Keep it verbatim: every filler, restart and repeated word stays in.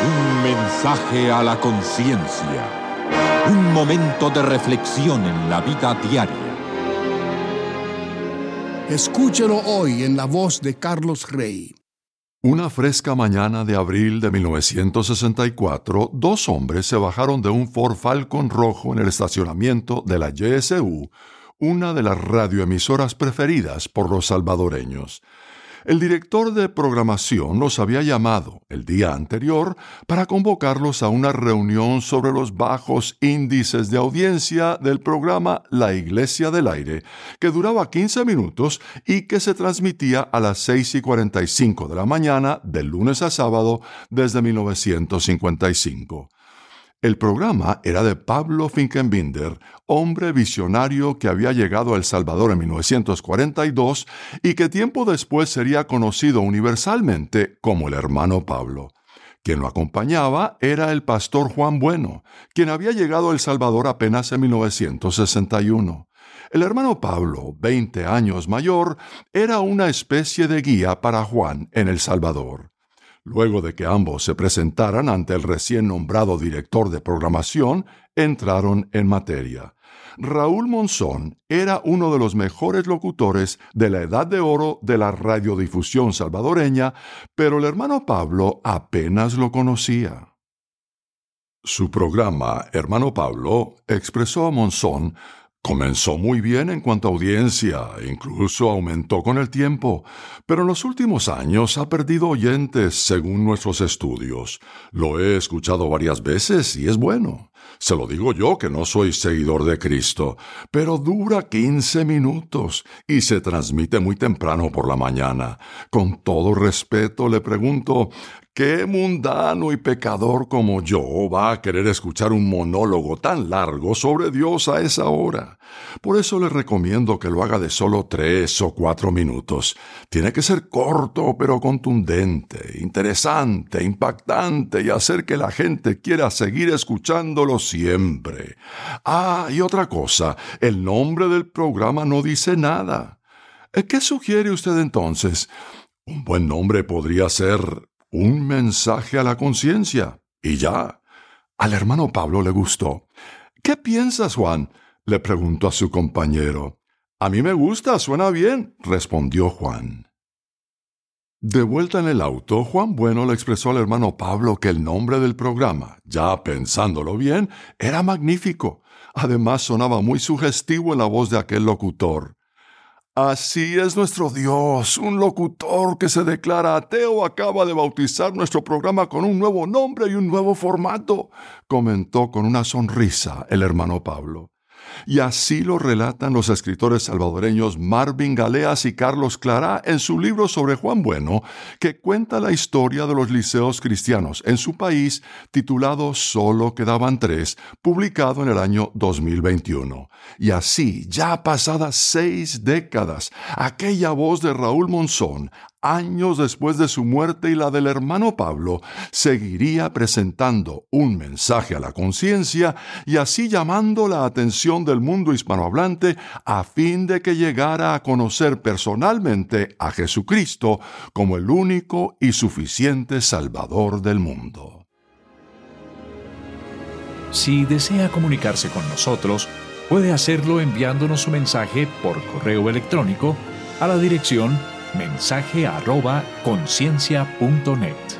Un mensaje a la conciencia. Un momento de reflexión en la vida diaria. Escúchelo hoy en la voz de Carlos Rey. Una fresca mañana de abril de mil novecientos sesenta y cuatro, dos hombres se bajaron de un Ford Falcon rojo en el estacionamiento de la Y S U, una de las radioemisoras preferidas por los salvadoreños. El director de programación los había llamado el día anterior para convocarlos a una reunión sobre los bajos índices de audiencia del programa La Iglesia del Aire, que duraba quince minutos y que se transmitía a las seis y cuarenta y cinco de la mañana de lunes a sábado desde mil novecientos cincuenta y cinco. El programa era de Pablo Finkenbinder, hombre visionario que había llegado a El Salvador en mil novecientos cuarenta y dos y que tiempo después sería conocido universalmente como el hermano Pablo. Quien lo acompañaba era el pastor Juan Bueno, quien había llegado a El Salvador apenas en mil novecientos sesenta y uno. El hermano Pablo, veinte años mayor, era una especie de guía para Juan en El Salvador. Luego de que ambos se presentaran ante el recién nombrado director de programación, entraron en materia. Raúl Monzón era uno de los mejores locutores de la edad de oro de la radiodifusión salvadoreña, pero el hermano Pablo apenas lo conocía. Su programa, Hermano Pablo, expresó a Monzón, comenzó muy bien en cuanto a audiencia, incluso aumentó con el tiempo, pero en los últimos años ha perdido oyentes según nuestros estudios. Lo he escuchado varias veces y es bueno. Se lo digo yo que no soy seguidor de Cristo, pero dura quince minutos y se transmite muy temprano por la mañana. Con todo respeto le pregunto, ¿qué mundano y pecador como yo va a querer escuchar un monólogo tan largo sobre Dios a esa hora? Por eso le recomiendo que lo haga de solo tres o cuatro minutos. Tiene que ser corto pero contundente, interesante, impactante y hacer que la gente quiera seguir escuchándolo siempre. Ah, y otra cosa, el nombre del programa no dice nada. ¿Qué sugiere usted entonces? Un buen nombre podría ser Un mensaje a la conciencia. Y ya. Al hermano Pablo le gustó. ¿Qué piensas, Juan?, le preguntó a su compañero. A mí me gusta, suena bien, respondió Juan. De vuelta en el auto, Juan Bueno le expresó al hermano Pablo que el nombre del programa, ya pensándolo bien, era magnífico. Además sonaba muy sugestivo en la voz de aquel locutor. Así es nuestro Dios, un locutor que se declara ateo acaba de bautizar nuestro programa con un nuevo nombre y un nuevo formato, comentó con una sonrisa el hermano Pablo. Y así lo relatan los escritores salvadoreños Marvin Galeas y Carlos Clará en su libro sobre Juan Bueno, que cuenta la historia de los liceos cristianos en su país, titulado Solo quedaban tres, publicado en el año dos mil veintiuno. Y así, ya pasadas seis décadas, aquella voz de Raúl Monzón, años después de su muerte y la del hermano Pablo, seguiría presentando un mensaje a la conciencia y así llamando la atención del mundo hispanohablante a fin de que llegara a conocer personalmente a Jesucristo como el único y suficiente Salvador del mundo. Si desea comunicarse con nosotros, puede hacerlo enviándonos su mensaje por correo electrónico a la dirección mensaje arroba conciencia punto net.